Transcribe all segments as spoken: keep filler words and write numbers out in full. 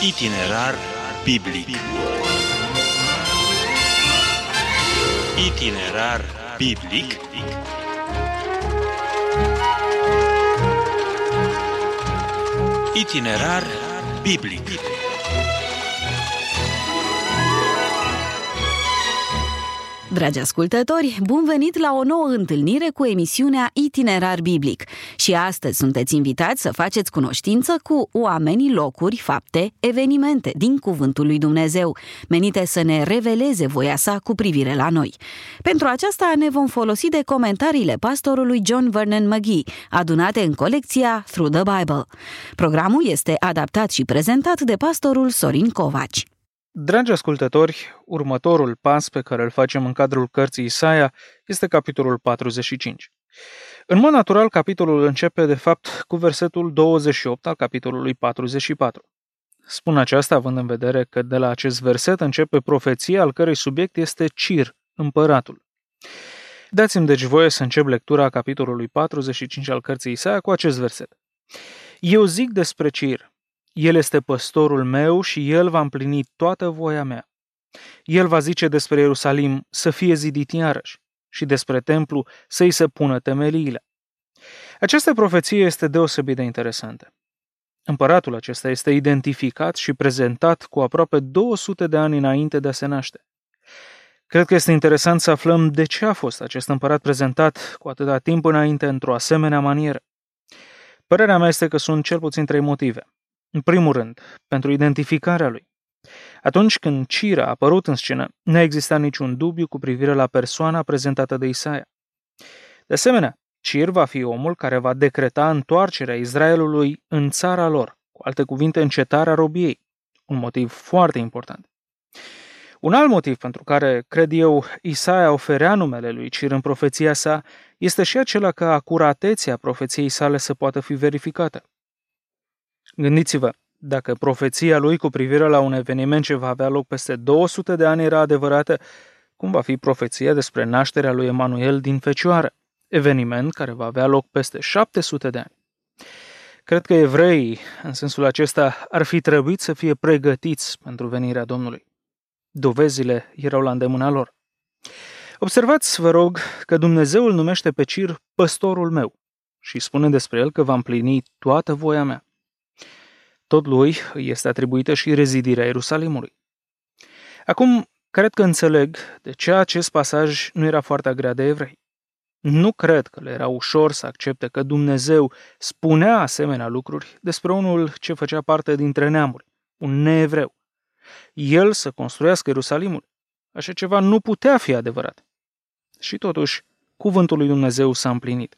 Itinerar biblic. Itinerar biblic. Itinerar biblic. Dragi ascultători, bun venit la o nouă întâlnire cu emisiunea Itinerar Biblic. Și astăzi sunteți invitați să faceți cunoștință cu oamenii, locuri, fapte, evenimente din Cuvântul lui Dumnezeu, menite să ne reveleze voia sa cu privire la noi. Pentru aceasta ne vom folosi de comentariile pastorului John Vernon McGee, adunate în colecția Through the Bible. Programul este adaptat și prezentat de pastorul Sorin Covaci. Dragi ascultători, următorul pas pe care îl facem în cadrul cărții Isaia este capitolul patruzeci și cinci. În mod natural, capitolul începe de fapt cu versetul douăzeci și opt al capitolului patruzeci și patru. Spun aceasta având în vedere că de la acest verset începe profeția al cărei subiect este Cir, împăratul. Dați-mi deci voie să încep lectura capitolului patruzeci și cinci al cărții Isaia cu acest verset. Eu zic despre Cir. El este păstorul meu și el va împlini toată voia mea. El va zice despre Ierusalim să fie zidit iarăși și despre templu să-i se pună temeliile. Această profeție este deosebit de interesantă. Împăratul acesta este identificat și prezentat cu aproape două sute de ani înainte de a se naște. Cred că este interesant să aflăm de ce a fost acest împărat prezentat cu atâta timp înainte într-o asemenea manieră. Părerea mea este că sunt cel puțin trei motive. În primul rând, pentru identificarea lui. Atunci când Cir a apărut în scenă, nu a existat niciun dubiu cu privire la persoana prezentată de Isaia. De asemenea, Cir va fi omul care va decreta întoarcerea Israelului în țara lor, cu alte cuvinte, încetarea robiei. Un motiv foarte important. Un alt motiv pentru care, cred eu, Isaia oferea numele lui Cir în profeția sa este și acela că acuratețea profeției sale să poată fi verificată. Gândiți-vă, dacă profeția lui cu privire la un eveniment ce va avea loc peste două sute de ani era adevărată, cum va fi profeția despre nașterea lui Emanuel din fecioară, eveniment care va avea loc peste șapte sute de ani? Cred că evreii, în sensul acesta, ar fi trebuit să fie pregătiți pentru venirea Domnului. Dovezile erau la îndemâna lor. Observați, vă rog, că Dumnezeu îl numește pe Cir păstorul meu și spune despre el că va împlini toată voia mea. Tot lui îi este atribuită și rezidirea Ierusalimului. Acum, cred că înțeleg de ce acest pasaj nu era foarte agreat de evrei. Nu cred că le era ușor să accepte că Dumnezeu spunea asemenea lucruri despre unul ce făcea parte dintre neamuri, un neevreu. El să construiască Ierusalimul. Așa ceva nu putea fi adevărat. Și totuși, cuvântul lui Dumnezeu s-a împlinit.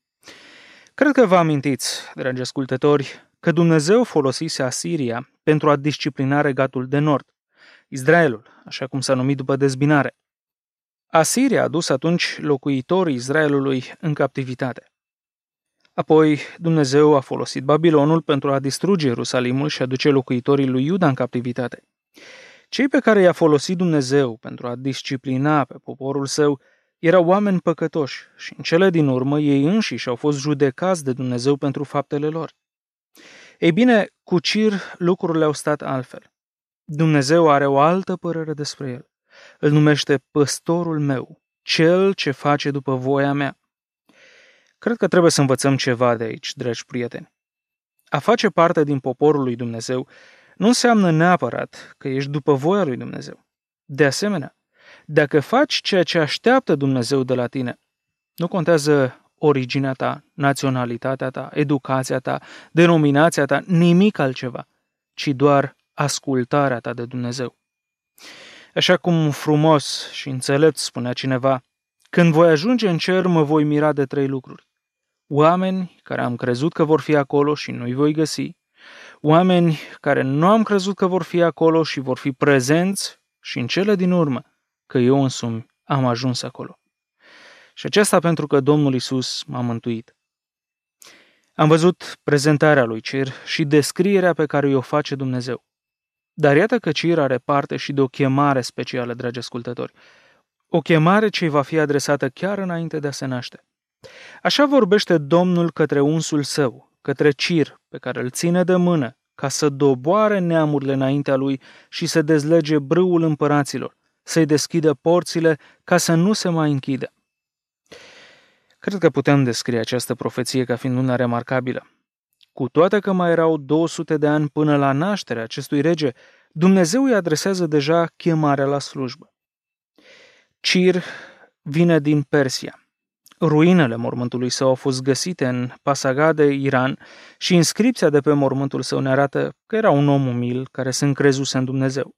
Cred că vă amintiți, dragi ascultători, că Dumnezeu folosise Asiria pentru a disciplina regatul de nord, Israelul, așa cum s-a numit după dezbinare. Asiria a dus atunci locuitorii Israelului în captivitate. Apoi Dumnezeu a folosit Babilonul pentru a distruge Ierusalimul și a duce locuitorii lui Iuda în captivitate. Cei pe care i-a folosit Dumnezeu pentru a disciplina pe poporul său erau oameni păcătoși și în cele din urmă ei înșiși au fost judecați de Dumnezeu pentru faptele lor. Ei bine, cu Cir lucrurile au stat altfel. Dumnezeu are o altă părere despre el. Îl numește păstorul meu, cel ce face după voia mea. Cred că trebuie să învățăm ceva de aici, dragi prieteni. A face parte din poporul lui Dumnezeu nu înseamnă neapărat că ești după voia lui Dumnezeu. De asemenea, dacă faci ceea ce așteaptă Dumnezeu de la tine, nu contează originea ta, naționalitatea ta, educația ta, denominația ta, nimic altceva, ci doar ascultarea ta de Dumnezeu. Așa cum frumos și înțelept spunea cineva, când voi ajunge în cer mă voi mira de trei lucruri. Oameni care am crezut că vor fi acolo și nu-i voi găsi, oameni care nu am crezut că vor fi acolo și vor fi prezenți și în cele din urmă că eu însumi am ajuns acolo. Și aceasta pentru că Domnul Iisus m-a mântuit. Am văzut prezentarea lui Cir și descrierea pe care o face Dumnezeu. Dar iată că Cir are parte și de o chemare specială, dragi ascultători. O chemare ce va fi adresată chiar înainte de a se naște. Așa vorbește Domnul către unsul său, către Cir, pe care îl ține de mână ca să doboare neamurile înaintea lui și să dezlege brâul împăraților, să-i deschidă porțile ca să nu se mai închidă. Cred că putem descrie această profeție ca fiind una remarcabilă. Cu toate că mai erau două sute de ani până la nașterea acestui rege, Dumnezeu îi adresează deja chemarea la slujbă. Cir vine din Persia. Ruinele mormântului său au fost găsite în Pasagade, Iran, și inscripția de pe mormântul său ne arată că era un om umil care se încrezuse în Dumnezeu.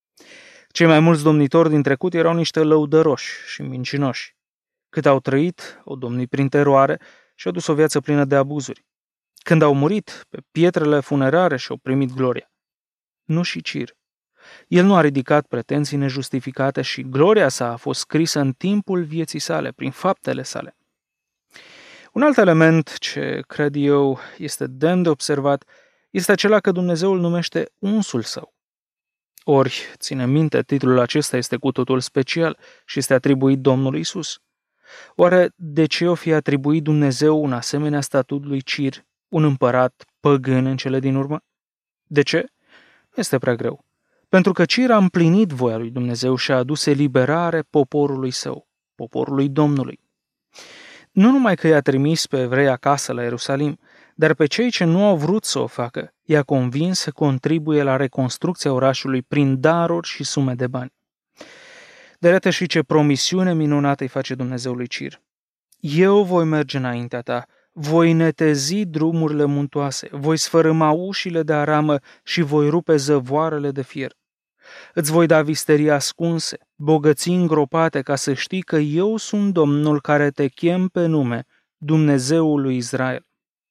Cei mai mulți domnitori din trecut erau niște lăudăroși și mincinoși. Cât au trăit, au domnit prin teroare și au dus o viață plină de abuzuri. Când au murit, pe pietrele funerare și-au primit gloria. Nu și Cir. El nu a ridicat pretenții nejustificate și gloria sa a fost scrisă în timpul vieții sale, prin faptele sale. Un alt element ce cred eu este demn de observat este acela că Dumnezeu îl numește unsul său. Ori, ține minte, titlul acesta este cu totul special și este atribuit Domnului Isus. Oare de ce o fi atribuit Dumnezeu un asemenea statut lui Cir, un împărat păgân în cele din urmă? De ce? Este prea greu. Pentru că Cir a împlinit voia lui Dumnezeu și a adus eliberare poporului său, poporului Domnului. Nu numai că i-a trimis pe evrei acasă la Ierusalim, dar pe cei ce nu au vrut să o facă, i-a convins să contribuie la reconstrucția orașului prin daruri și sume de bani. Dar iată și ce promisiune minunată îi face Dumnezeu lui Cir. Eu voi merge înaintea ta, voi netezi drumurile muntoase, voi sfărâma ușile de aramă și voi rupe zăvoarele de fier. Îți voi da visterii ascunse, bogății îngropate, ca să știi că eu sunt Domnul care te chem pe nume, Dumnezeul lui Israel.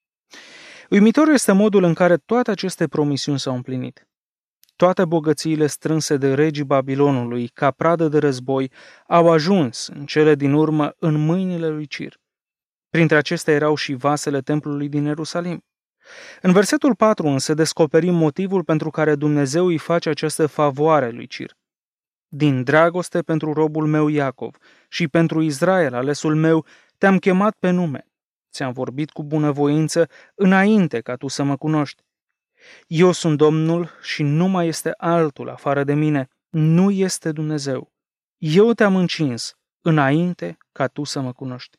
Uimitor este modul în care toate aceste promisiuni s-au împlinit. Toate bogățiile strânse de regii Babilonului, ca pradă de război, au ajuns, în cele din urmă, în mâinile lui Cir. Printre acestea erau și vasele templului din Ierusalim. În versetul patru însă descoperim motivul pentru care Dumnezeu îi face această favoare lui Cir. Din dragoste pentru robul meu Iacov și pentru Israel, alesul meu, te-am chemat pe nume. Ți-am vorbit cu bunăvoință înainte ca tu să mă cunoști. Eu sunt Domnul și nu mai este altul afară de mine, nu este Dumnezeu. Eu te-am încins înainte ca tu să mă cunoști.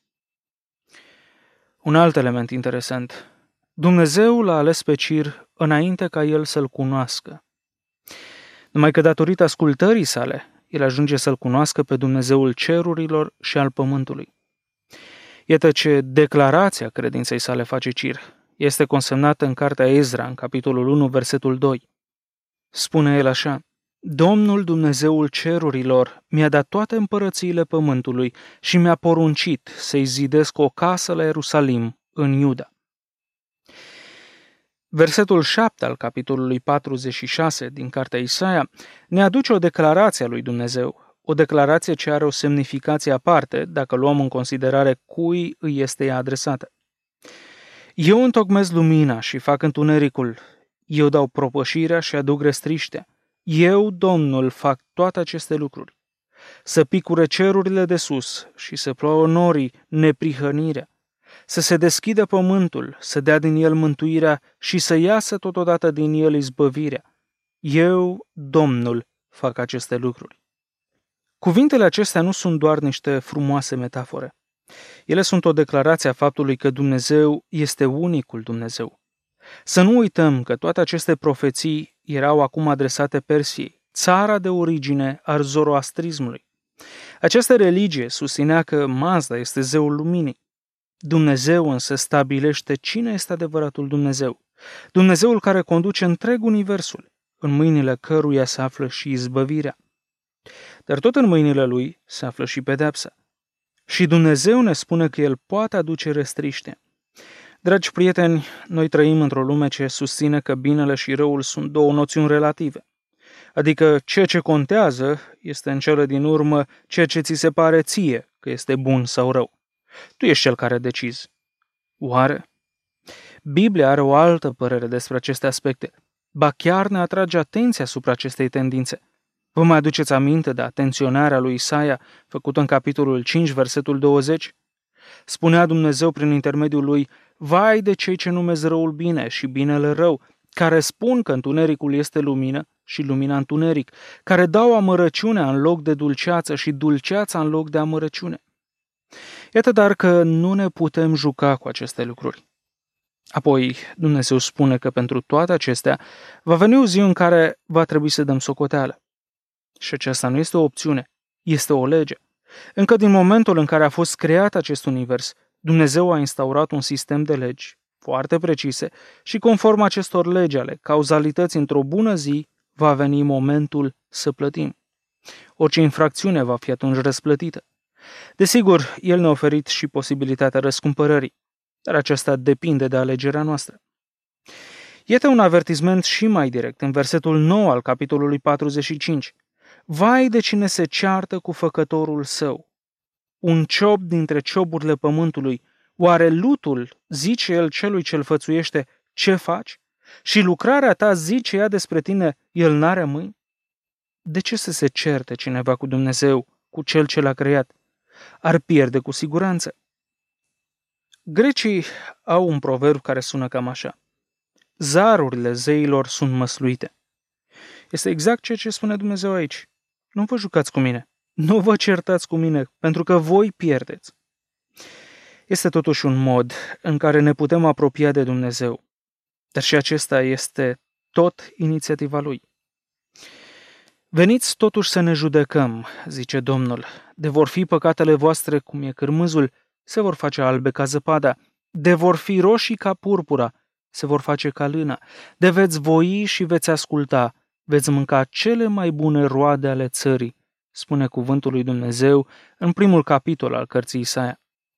Un alt element interesant. Dumnezeu l-a ales pe Cir înainte ca el să-l cunoască. Numai că datorită ascultării sale, el ajunge să-l cunoască pe Dumnezeul cerurilor și al pământului. Iată ce declarația credinței sale face Cir. Este consemnată în cartea Ezra, în capitolul unu, versetul doi. Spune el așa: Domnul Dumnezeul cerurilor mi-a dat toate împărățiile pământului și mi-a poruncit să-i zidesc o casă la Ierusalim, în Iuda. Versetul șapte al capitolului patruzeci și șase din cartea Isaia ne aduce o declarație a lui Dumnezeu, o declarație ce are o semnificație aparte dacă luăm în considerare cui îi este ea adresată. Eu întocmesc lumina și fac întunericul, eu dau propășirea și aduc restriștea. Eu, Domnul, fac toate aceste lucruri. Să picure cerurile de sus și să plouă norii neprihănirea, să se deschidă pământul, să dea din el mântuirea și să iasă totodată din el izbăvirea. Eu, Domnul, fac aceste lucruri. Cuvintele acestea nu sunt doar niște frumoase metafore. Ele sunt o declarație a faptului că Dumnezeu este unicul Dumnezeu. Să nu uităm că toate aceste profeții erau acum adresate Persiei, țara de origine a zoroastrismului. Această religie susținea că Mazda este zeul luminii. Dumnezeu însă stabilește cine este adevăratul Dumnezeu, Dumnezeul care conduce întreg universul, în mâinile căruia se află și izbăvirea. Dar tot în mâinile lui se află și pedepsa. Și Dumnezeu ne spune că El poate aduce restriște. Dragi prieteni, noi trăim într-o lume ce susține că binele și răul sunt două noțiuni relative. Adică ceea ce contează este în cele din urmă ceea ce ți se pare ție că este bun sau rău. Tu ești cel care decizi. Oare? Biblia are o altă părere despre aceste aspecte. Ba chiar ne atrage atenția asupra acestei tendințe. Vă mai aduceți aminte de atenționarea lui Isaia făcută în capitolul cinci, versetul douăzeci? Spunea Dumnezeu prin intermediul lui: vai de cei ce numesc răul bine și binele rău, care spun că întunericul este lumină și lumina întuneric, care dau amărăciunea în loc de dulceață și dulceața în loc de amărăciune. Iată dar că nu ne putem juca cu aceste lucruri. Apoi Dumnezeu spune că pentru toate acestea va veni o zi în care va trebui să dăm socoteală. Și aceasta nu este o opțiune, este o lege. Încă din momentul în care a fost creat acest univers, Dumnezeu a instaurat un sistem de legi foarte precise și conform acestor legi ale cauzalității într-o bună zi va veni momentul să plătim. Orice infracțiune va fi atunci răsplătită. Desigur, El ne-a oferit și posibilitatea răscumpărării, dar aceasta depinde de alegerea noastră. Iată un avertisment și mai direct în versetul nouă al capitolului patruzeci și cinci. Vai de cine se ceartă cu făcătorul său! Un ciob dintre cioburile pământului, oare lutul, zice el celui ce-l fățuiește, ce faci? Și lucrarea ta zice ea despre tine, el n-are mâini? De ce să se certe cineva cu Dumnezeu, cu cel ce l-a creat? Ar pierde cu siguranță. Grecii au un proverb care sună cam așa. Zarurile zeilor sunt măsluite. Este exact ceea ce spune Dumnezeu aici. Nu vă jucați cu mine. Nu vă certați cu mine, pentru că voi pierdeți. Este totuși un mod în care ne putem apropia de Dumnezeu, dar și acesta este tot inițiativa Lui. Veniți totuși să ne judecăm, zice Domnul, de vor fi păcatele voastre cum e cârmâzul, se vor face albe ca zăpada, de vor fi roșii ca purpura, se vor face ca lână, de veți voi și veți asculta, veți mânca cele mai bune roade ale țării, spune cuvântul lui Dumnezeu în primul capitol al cărții Isaia.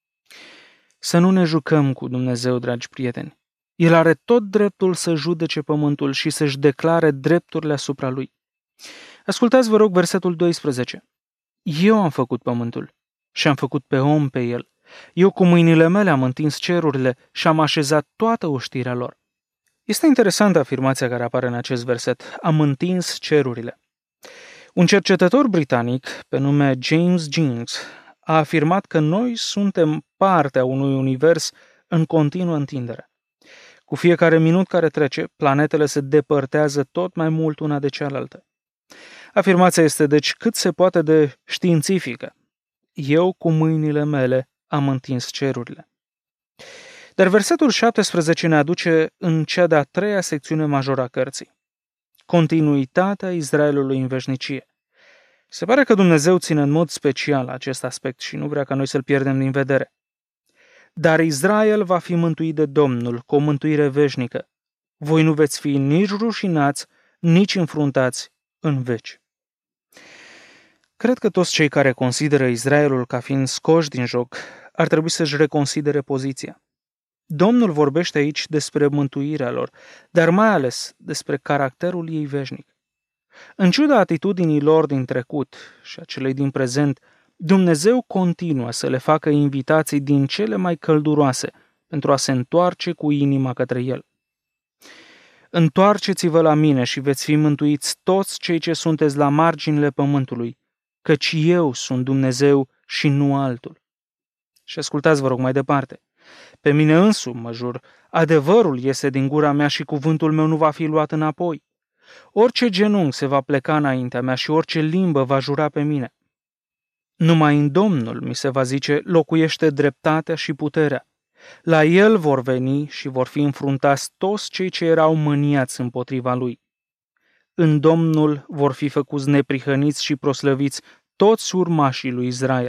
Să nu ne jucăm cu Dumnezeu, dragi prieteni. El are tot dreptul să judece pământul și să-și declare drepturile asupra lui. Ascultați, vă rog, versetul doisprezece. Eu am făcut pământul și am făcut pe om pe el. Eu cu mâinile mele am întins cerurile și am așezat toată oștirea lor. Este interesantă afirmația care apare în acest verset. Am întins cerurile. Un cercetător britanic pe nume James Jeans a afirmat că noi suntem parte a unui univers în continuă întindere. Cu fiecare minut care trece, planetele se depărtează tot mai mult una de cealaltă. Afirmația este deci cât se poate de științifică. Eu cu mâinile mele am întins cerurile. Dar versetul șaptesprezece ne aduce în cea de-a treia secțiune majoră a cărții. Continuitatea Israelului în veșnicie. Se pare că Dumnezeu ține în mod special acest aspect și nu vrea ca noi să-l pierdem din vedere. Dar Israel va fi mântuit de Domnul cu o mântuire veșnică. Voi nu veți fi nici rușinați, nici înfruntați în veci. Cred că toți cei care consideră Israelul ca fiind scoși din joc ar trebui să-și reconsidere poziția. Domnul vorbește aici despre mântuirea lor, dar mai ales despre caracterul ei veșnic. În ciuda atitudinii lor din trecut și a celei din prezent, Dumnezeu continuă să le facă invitații din cele mai călduroase pentru a se întoarce cu inima către El. Întoarceți-vă la mine și veți fi mântuiți toți cei ce sunteți la marginile pământului, căci eu sunt Dumnezeu și nu altul. Și ascultați, vă rog, mai departe. Pe mine însumi mă jur, adevărul iese din gura mea și cuvântul meu nu va fi luat înapoi. Orice genunchi se va pleca înaintea mea și orice limbă va jura pe mine. Numai în Domnul, mi se va zice, locuiește dreptatea și puterea. La El vor veni și vor fi înfruntați toți cei ce erau mâniați împotriva Lui. În Domnul vor fi făcuți neprihăniți și proslăviți toți urmașii lui Israel.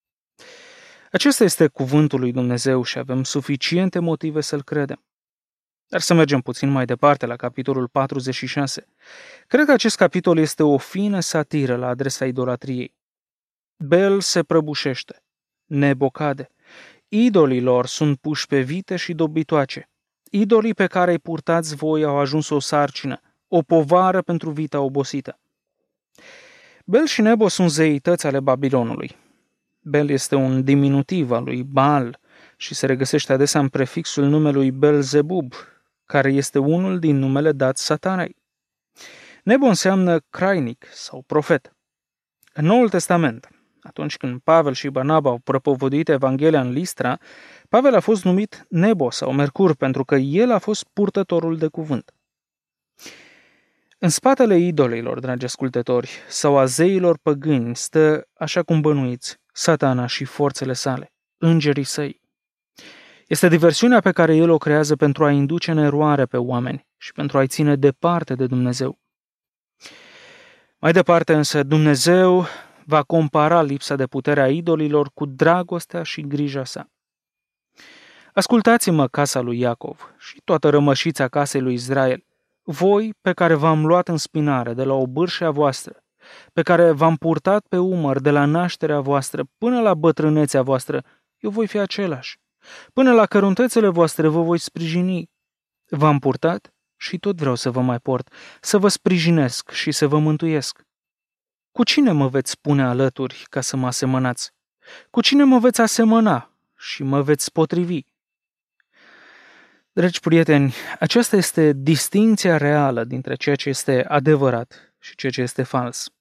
Acesta este cuvântul lui Dumnezeu și avem suficiente motive să-l credem. Dar să mergem puțin mai departe la capitolul patruzeci și șase. Cred că acest capitol este o fină satiră la adresa idolatriei. Bel se prăbușește, Nebo cade. Idolii lor sunt puși pe vite și dobitoace. Idolii pe care îi purtați voi au ajuns o sarcină, o povară pentru vita obosită. Bel și Nebo sunt zeități ale Babilonului. Bel este un diminutiv al lui Baal și se regăsește adesea în prefixul numelui Belzebub, care este unul din numele dat Satanei. Nebo înseamnă crainic sau profet. În Noul Testament, atunci când Pavel și Barnaba au propovăduit Evanghelia în Listra, Pavel a fost numit Nebo sau Mercur pentru că el a fost purtătorul de cuvânt. În spatele idolilor, dragi ascultători, sau a zeilor păgâni, stă, așa cum bănuiți, Satana și forțele sale, îngerii săi. Este diversiunea pe care el o creează pentru a induce în eroare pe oameni și pentru a-i ține departe de Dumnezeu. Mai departe însă, Dumnezeu va compara lipsa de putere a idolilor cu dragostea și grija sa. Ascultați-mă, casa lui Iacov și toată rămășița casei lui Israel, voi pe care v-am luat în spinare de la obârșea voastră, pe care v-am purtat pe umăr de la nașterea voastră până la bătrânețea voastră, eu voi fi același. Până la căruntețele voastre vă voi sprijini. V-am purtat și tot vreau să vă mai port, să vă sprijinesc și să vă mântuiesc. Cu cine mă veți pune alături ca să mă asemănați? Cu cine mă veți asemăna și mă veți potrivi? Dragi prieteni, aceasta este distincția reală dintre ceea ce este adevărat și ceea ce este fals.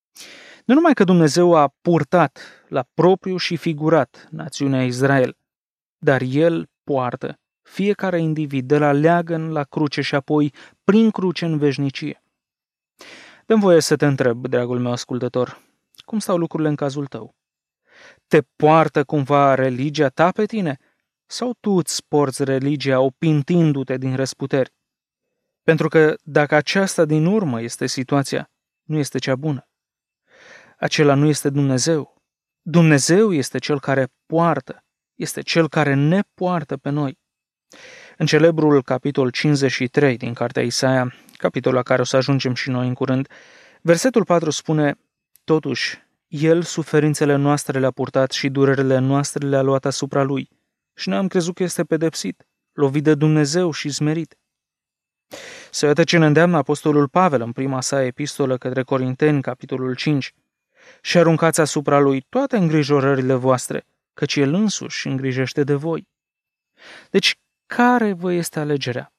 Nu numai că Dumnezeu a purtat la propriu și figurat națiunea Israel, dar El poartă fiecare individ de la leagăn la cruce și apoi prin cruce în veșnicie. Dă-mi voie să te întreb, dragul meu ascultător, cum stau lucrurile în cazul tău? Te poartă cumva religia ta pe tine? Sau tu îți porți religia opintindu-te din răsputeri? Pentru că dacă aceasta din urmă este situația, nu este cea bună. Acela nu este Dumnezeu. Dumnezeu este Cel care poartă, este Cel care ne poartă pe noi. În celebrul capitol cincizeci și trei din cartea Isaia, capitolul la care o să ajungem și noi în curând, versetul patru spune: totuși, El suferințele noastre le-a purtat și durerile noastre le-a luat asupra Lui. Și noi am crezut că este pedepsit, lovit de Dumnezeu și smerit. Să iată ce ne îndeamnă apostolul Pavel în prima sa epistolă către Corinteni, capitolul cinci. Și aruncați asupra Lui toate îngrijorările voastre, căci El însuși îngrijește de voi. Deci, care vă este alegerea?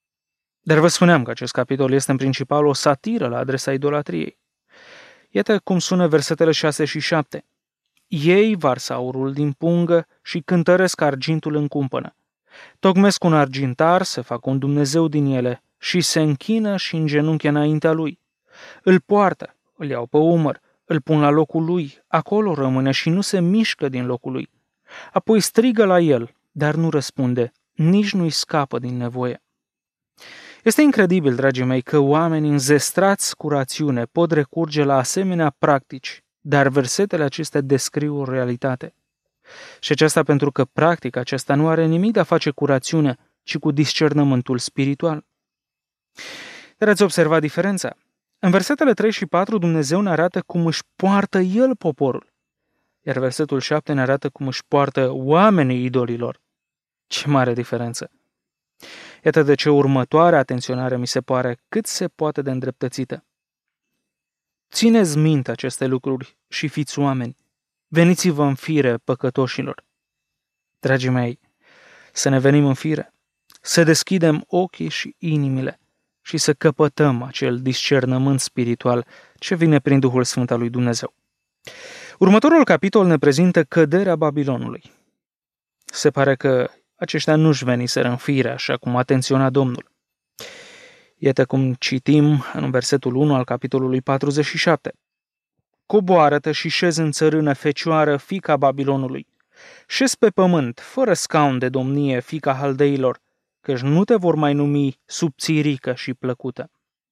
Dar vă spuneam că acest capitol este în principal o satiră la adresa idolatriei. Iată cum sună versetele șase și șapte. Ei varsă aurul din pungă și cântăresc argintul în cumpănă. Tocmesc un argintar să facă un Dumnezeu din ele și se închină și îngenunche înaintea lui. Îl poartă, îl iau pe umăr, îl pun la locul lui, acolo rămâne și nu se mișcă din locul lui. Apoi strigă la el, dar nu răspunde, nici nu-i scapă din nevoie. Este incredibil, dragii mei, că oamenii înzestrați cu rațiune pot recurge la asemenea practici, dar versetele acestea descriu o realitate. Și aceasta pentru că practica aceasta nu are nimic de a face cu rațiune, ci cu discernământul spiritual. Dar ați observat diferența? În versetele trei și patru Dumnezeu ne arată cum își poartă El poporul, iar versetul șapte ne arată cum își poartă oamenii idolilor. Ce mare diferență! Iată de ce următoarea atenționare mi se pare cât se poate de îndreptățită. Țineți minte aceste lucruri și fiți oameni. Veniți-vă în fire, păcătoșilor. Dragii mei, să ne venim în fire, să deschidem ochii și inimile și să căpătăm acel discernământ spiritual ce vine prin Duhul Sfânt al lui Dumnezeu. Următorul capitol ne prezintă căderea Babilonului. Se pare că aceștia nu-și veniseră în fire, așa cum atenționa Domnul. Iată cum citim în versetul unu al capitolului patruzeci și șapte. Coboară-te și șezi în țărână, fecioară, fiica Babilonului. Șezi pe pământ, fără scaun de domnie, fiica haldeilor, căci nu te vor mai numi subțirică și plăcută.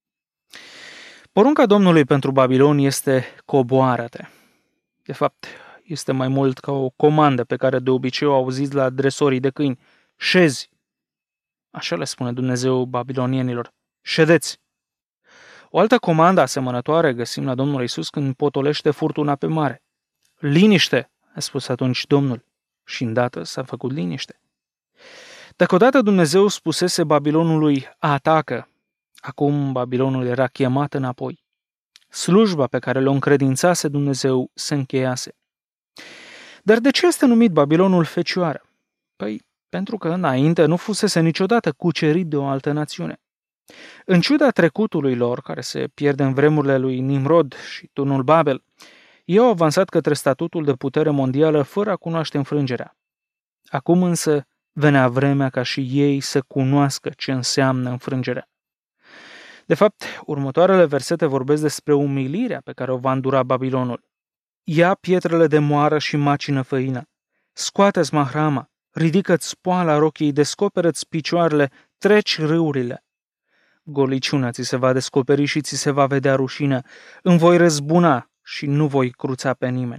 Porunca Domnului pentru Babilon este coboară-te. De fapt, este mai mult ca o comandă pe care de obicei o auziți la dresorii de câini. Șezi! Așa le spune Dumnezeu babilonienilor. Ședeți! O altă comandă asemănătoare găsim la Domnul Iisus când potolește furtuna pe mare. Liniște! A spus atunci Domnul. Și îndată s-a făcut liniște. Dacă odată Dumnezeu spusese Babilonului atacă, acum Babilonul era chemat înapoi. Slujba pe care le-o încredințase Dumnezeu se încheiase. Dar de ce este numit Babilonul fecioară? Păi, pentru că înainte nu fusese niciodată cucerit de o altă națiune. În ciuda trecutului lor, care se pierde în vremurile lui Nimrod și turnul Babel, ei au avansat către statutul de putere mondială fără a cunoaște înfrângerea. Acum însă venea vremea ca și ei să cunoască ce înseamnă înfrângerea. De fapt, următoarele versete vorbesc despre umilirea pe care o va îndura Babilonul. Ia pietrele de moară și macină făina. Scoate-ți mahrama, ridică-ți poala rochiei, descoperă-ți picioarele, treci râurile. Goliciunea ți se va descoperi și ți se va vedea rușine. Îmi voi răzbuna și nu voi cruța pe nimeni.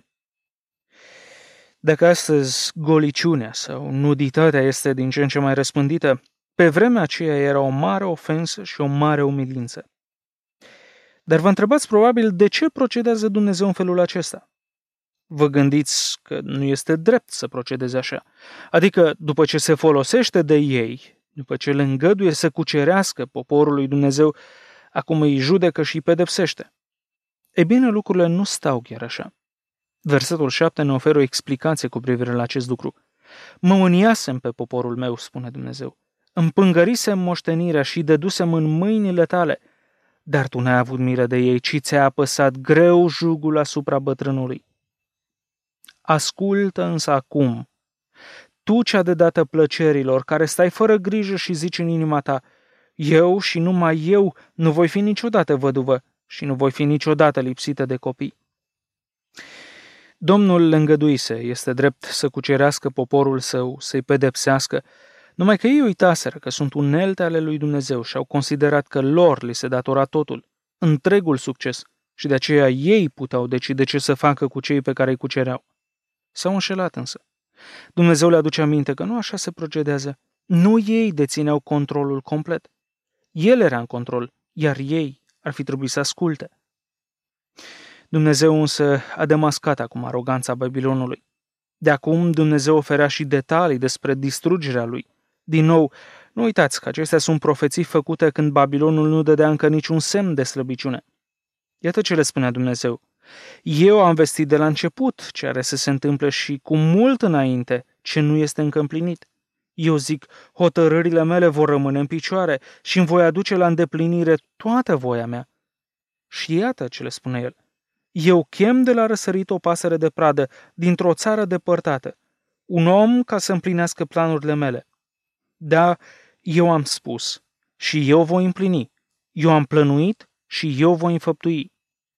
Dacă astăzi goliciunea sau nuditatea este din ce în ce mai răspândită, pe vremea aceea era o mare ofensă și o mare umilință. Dar vă întrebați probabil de ce procedează Dumnezeu în felul acesta. Vă gândiți că nu este drept să procedeze așa. Adică, după ce se folosește de ei, după ce le îngăduie să cucerească poporul lui Dumnezeu, acum îi judecă și îi pedepsește. E bine, lucrurile nu stau chiar așa. Versetul șapte ne oferă o explicație cu privire la acest lucru. Mă mâniasem pe poporul meu, spune Dumnezeu. Împângărisem moștenirea și dădusem în mâinile tale, dar tu n-ai avut milă de ei, ci ți-a apăsat greu jugul asupra bătrânului. Ascultă însă acum, tu cea de dată plăcerilor, care stai fără grijă și zici în inima ta, eu și numai eu nu voi fi niciodată văduvă și nu voi fi niciodată lipsită de copii. Domnul le îngăduise, este drept, să cucerească poporul său, să-i pedepsească, numai că ei uitaseră că sunt unelte ale lui Dumnezeu și au considerat că lor li se datora totul, întregul succes, și de aceea ei puteau decide ce să facă cu cei pe care îi cucereau. S-au înșelat însă. Dumnezeu le aduce aminte că nu așa se procedează. Nu ei dețineau controlul complet. El era în control, iar ei ar fi trebuit să asculte. Dumnezeu însă a demascat acum aroganța Babilonului. De acum Dumnezeu oferea și detalii despre distrugerea lui. Din nou, nu uitați că acestea sunt profeții făcute când Babilonul nu dădea încă niciun semn de slăbiciune. Iată ce le spunea Dumnezeu. Eu am vestit de la început ce are să se întâmple și cu mult înainte ce nu este încă împlinit. Eu zic, hotărârile mele vor rămâne în picioare și îmi voi aduce la îndeplinire toată voia mea. Și iată ce le spune el. Eu chem de la răsărit o pasăre de pradă dintr-o țară depărtată, un om ca să împlinească planurile mele. Da, eu am spus și eu voi împlini. Eu am plănuit și eu voi înfăptui.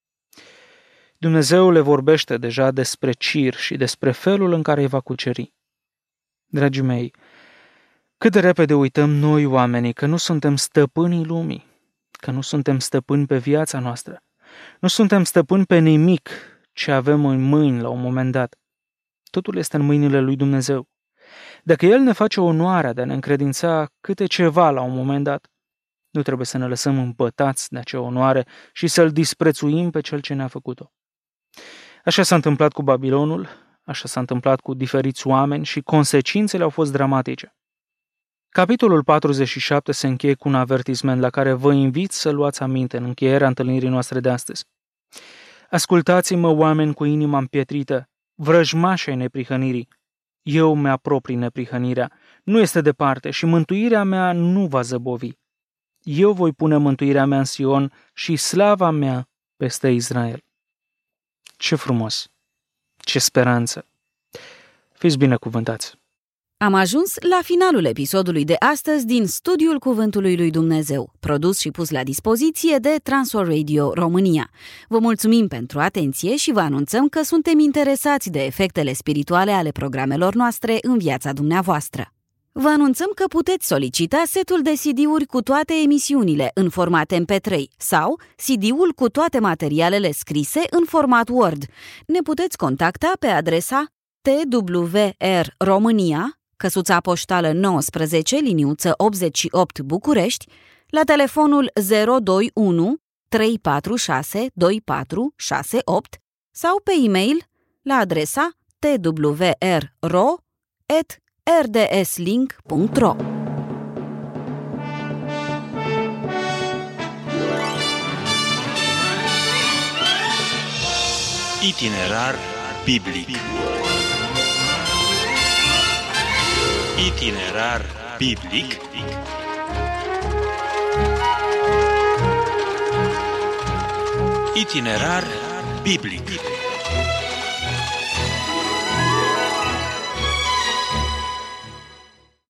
Dumnezeu le vorbește deja despre Cir și despre felul în care îi va cuceri. Dragii mei, cât de repede uităm noi oamenii că nu suntem stăpânii lumii, că nu suntem stăpâni pe viața noastră, nu suntem stăpâni pe nimic ce avem în mâini la un moment dat. Totul este în mâinile lui Dumnezeu. Dacă El ne face onoarea de a ne încredința câte ceva la un moment dat, nu trebuie să ne lăsăm împătați de acea onoare și să-L disprețuim pe Cel ce ne-a făcut-o. Așa s-a întâmplat cu Babilonul, așa s-a întâmplat cu diferiți oameni și consecințele au fost dramatice. Capitolul patruzeci și șapte se încheie cu un avertisment la care vă invit să luați aminte în încheierea întâlnirii noastre de astăzi. Ascultați-mă, oameni cu inima împietrită, vrăjmași ai neprihănirii. Eu mi-aproprii neprihănirea, nu este departe și mântuirea mea nu va zăbovi. Eu voi pune mântuirea mea în Sion și slava mea peste Israel. Ce frumos! Ce speranță! Fiți binecuvântați! Am ajuns la finalul episodului de astăzi din Studiul Cuvântului lui Dumnezeu, produs și pus la dispoziție de Transworld Radio România. Vă mulțumim pentru atenție și vă anunțăm că suntem interesați de efectele spirituale ale programelor noastre în viața dumneavoastră. Vă anunțăm că puteți solicita setul de C D-uri cu toate emisiunile în format M P trei sau C D-ul cu toate materialele scrise în format Word. Ne puteți contacta pe adresa T W R România, căsuța poștală nouăsprezece, liniuță optzeci și opt București, la telefonul zero doi unu trei patru șase doi patru șase opt sau pe e-mail la adresa t w r ro at r d s link punct r o. Itinerar biblic. Itinerar biblic. Itinerar biblic.